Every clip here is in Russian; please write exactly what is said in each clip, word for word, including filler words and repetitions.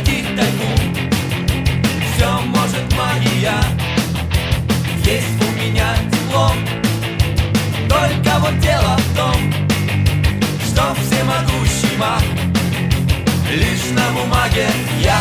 прекратить тайгу. Все может магия, есть у меня диплом. Только вот дело в том, что всемогущий маг лишь на бумаге я.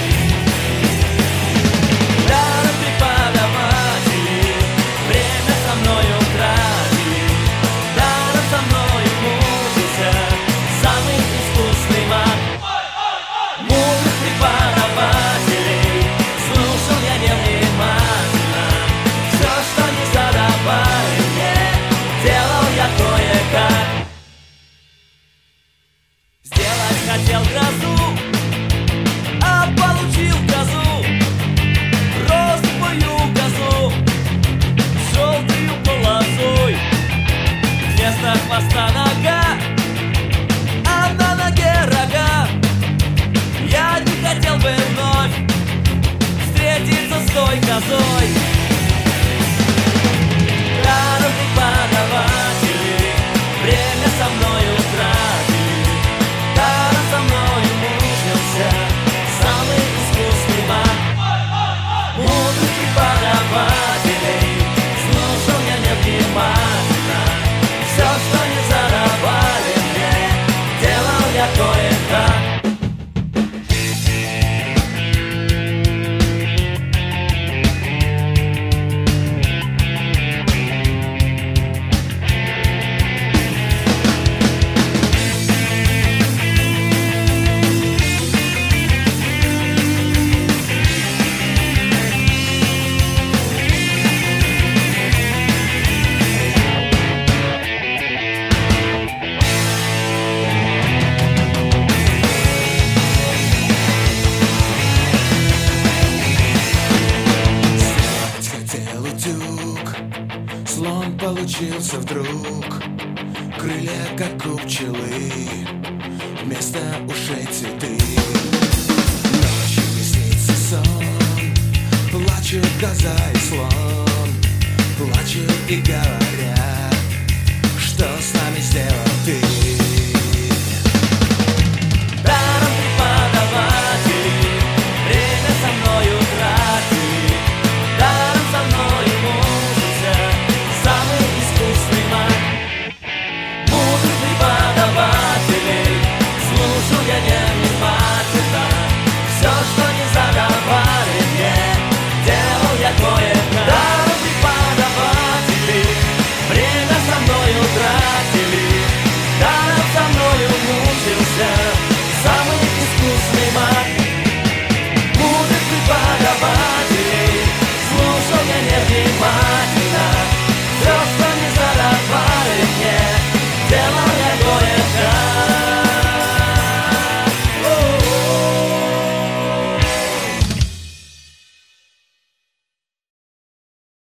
Даром преподаватели время со мною тратили, даром со мною мучился самый искусный маг. Мудрых преподавателей слушал я невнимательно, все, что не задавали мне, делал я кое-как. Сделать хотел грозу, а получил козу, розовую козу с желтою полосой. Вместо хвоста нога, а на ноге рога. Я не хотел бы вновь встретиться с той козой. Даром преподаватели время со мною тратили, даром со мною мучился самый искусный маг. Мудрых преподавателей слушал я невнимательно, все, что не задавали мне, делал я кое-как. Слон получился вдруг, крылья как у пчелы, вместо ушей цветы. Ночью мне снится сон, плачут коза и слон, плачут и говорят.